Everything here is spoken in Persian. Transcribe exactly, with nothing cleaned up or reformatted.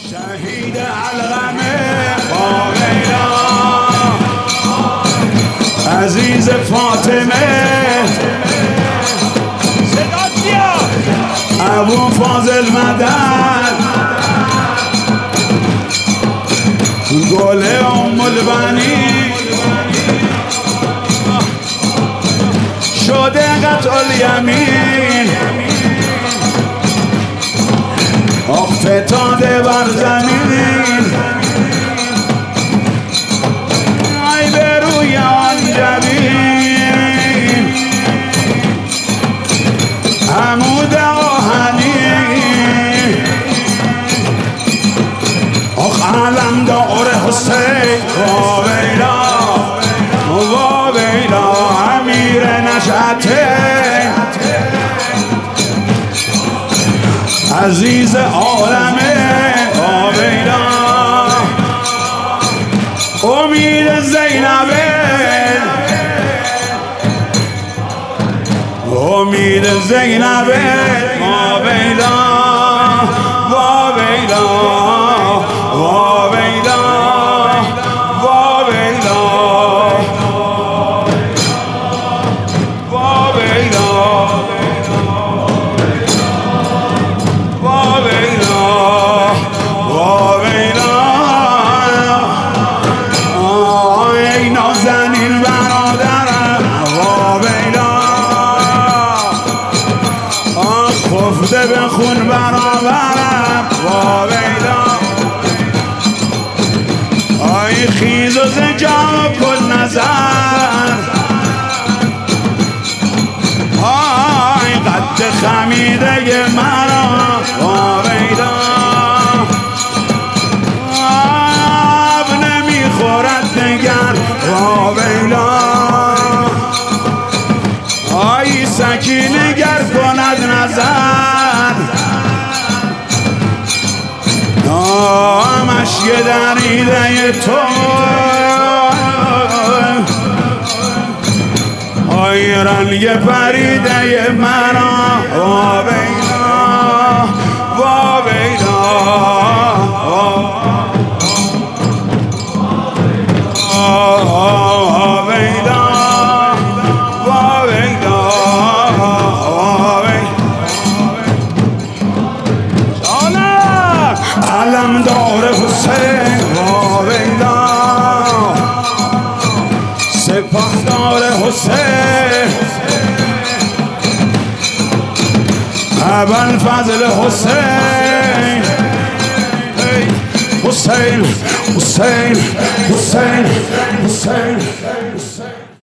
شهید علقمه با لیلا عزیز فاطمه ابو فاضل مدد گل ام البنین شده قطع الیمین آخ فتاده بر زمین ای به روی آن جبین عمود آهنی آخ علم دار حسین وا ویلا وا ویلا امیر نشأته عزیز عالمه وا ویلا امید زینبه امید زینبه وا ویلا وا ویلا وا ویلا وا ویلا وا ویلا وا ویلا وا ویلا ای نازنین برادرم وا ویلا خفته به خون برابرم وا ویلا آی خیز و زجا کن نظر آی قد خمیده مرا وا ویلا آب نمیخورد نگر وا ویلا آی سکینه گر کند نظر نامش یه دریده تو آی رنگ پریده مرا وا ویلا وا ویلا وا ویلا وا ویلا علم دار حسین وا ویلا سپهدار حسین ابوالفضل حسین حسین حسین حسین حسین حسین